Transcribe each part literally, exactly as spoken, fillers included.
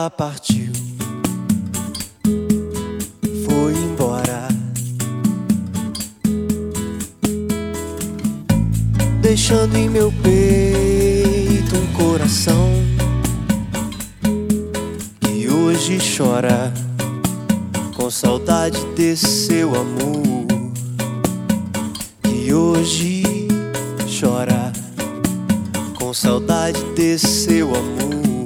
ela partiu, foi embora, deixando em meu peito um coração que hoje chora com saudade desse seu amor, que hoje chora com saudade desse seu amor.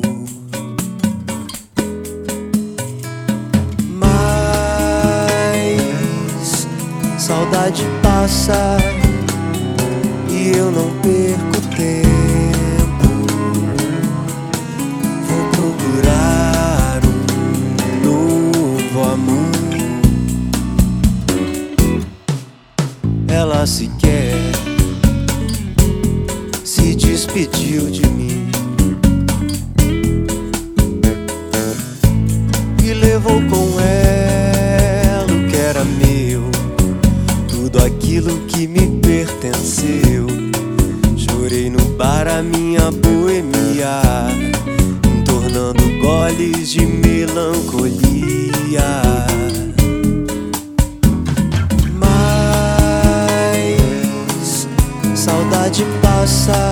Mas saudade passa e eu não perco tempo. Vou procurar um novo amor. Ela sequer se despediu de mim e levou com ela o que era meu, tudo aquilo que me pertenceu. Chorei no bar a minha boemia, entornando goles de melancolia. Mas saudade passa